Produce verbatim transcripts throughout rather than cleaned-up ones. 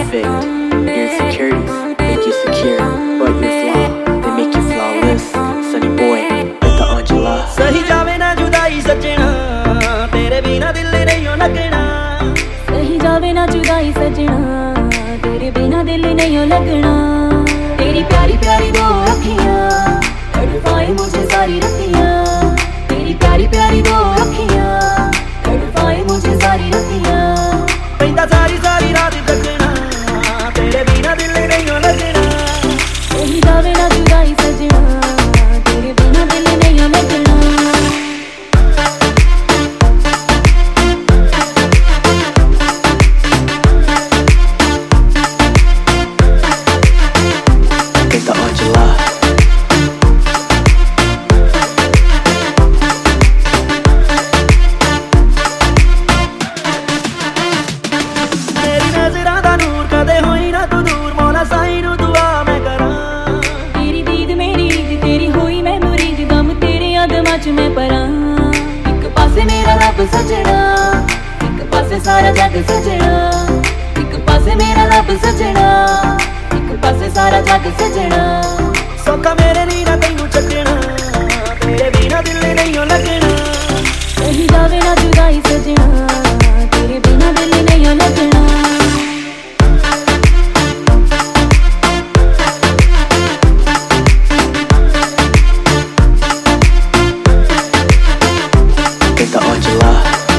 perfect. Your insecurities make you secure, but your flaw, they make you flawless. Sunny boy, with the Angela. सही जावे ना जुदाई सजना, तेरे बिना दिल नहीं हो लगना. सही जावे ना जुदाई सजना, तेरे बिना दिल नहीं हो लगना. तेरी प्यारी प्यारी दो अखियां तड़पाए मुझे सारी रतियां. तेरी प्यारी प्यारी दो अखियां तड़पाए मुझे सारी रतियां. पैंदा सारी सारी रात जगना, तेरे बिना दिल नहीं हो लगना. सही जावे ना जुदाई सजना, तेरे बिना दिल नहीं हो लगना. With the Angela. तेरी नजरां दा नूर कदे होई ना तू दूर, मौला साईं नू दुआ मैं करां. तेरी दीद मेरी ईद तेरी होई मैं मुरीद, दम तेरे अदमां च मैं परां. इक पासे मेरा रब सजना, इक पासे सारा जग सजना. इक पासे मेरा रब सजना, इक पासे सारा जग सजना. सौखा मेरे नी ना तैनू छड्डना, तेरे बिना दिल नहीं हो लगना. सही जावे ना जुदाई सजना, तेरे बिना दिल नहीं हो लगना. With the Angela.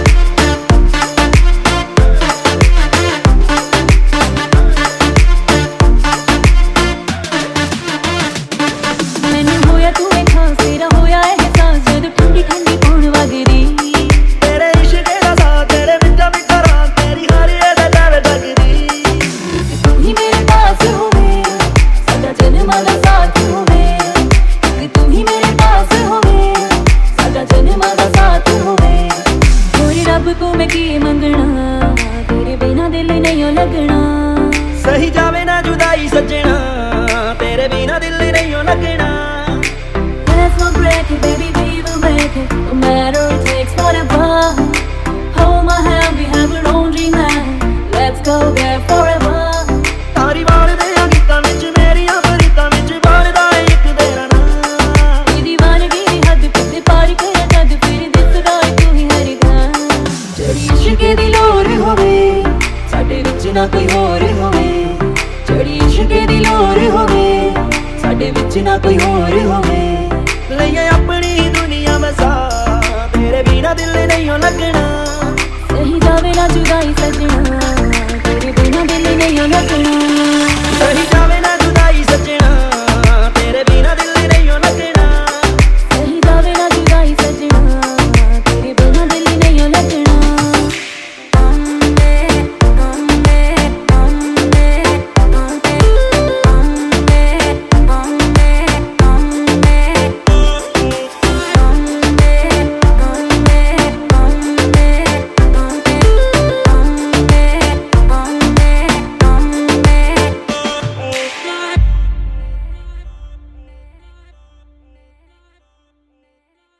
मैनू होया तू खास, तेरा होया एहसास जद ठंडी ठंडी पौन वगदी. तेरे इश्क दा साथ, तेरे मिठा मिठा रात, तेरी हर अदा जावे लगदी. तू ही मेरे पास होवे, सदा जन्मां दा साथ होवे. कि तू ही मेरे पास होवे, सदा जन्मां दा साथ होवे. होर रब को मैं की मंगना, तेरे बिना दिल नहीं हो लगना. सही जावे ना जुदाई सजना, तेरे बिना दिल नहीं हो लगना. Let's not break it, baby, we will make it. No matter it takes whatever. Hold my hand, we have our own dream land. Let's go there forever. ਤਾਰੀ ਵਾਲਦੇ ਆ ਗੀਤਾਂ ਵਿੱਚ, ਮੇਰੀਆਂ ਬਰੀਤਾਂ ਵਿੱਚ ਬਾਲਦਾ ਏ ਇੱਕ ਤੇਰਾ ਨਾਂ. ये दीवानगी दी हद किते पार करे जद फिर दिसदा ਏ तू ही हर गां. ਜਿਹੜੀ इश्क दी लोर होवे, ਸਾਡੇ ਵਿੱਚ ਨਾ ਕੋਈ ਹੋਰ ਹੋਵੇ. ਜਿਹੜੀ इश्क दी लोर होवे, ਸਾਡੇ ਵਿੱਚ ਨਾ ਕੋਈ ਹੋਰ ਹੋਵੇ. ਲਈਏ ਆਪਣੀ ਦੁਨੀਆ ਵਸਾ, ਤੇਰੇ ਬਿਨਾ ਦਿਲ ਨਹੀਂ ਹੋ ਲੱਗਣਾ. सही जावे ना जुदाई सजना, तेरे बिना दिल नहीं हो लगना. ਸਹੀ ਜਾਵੇ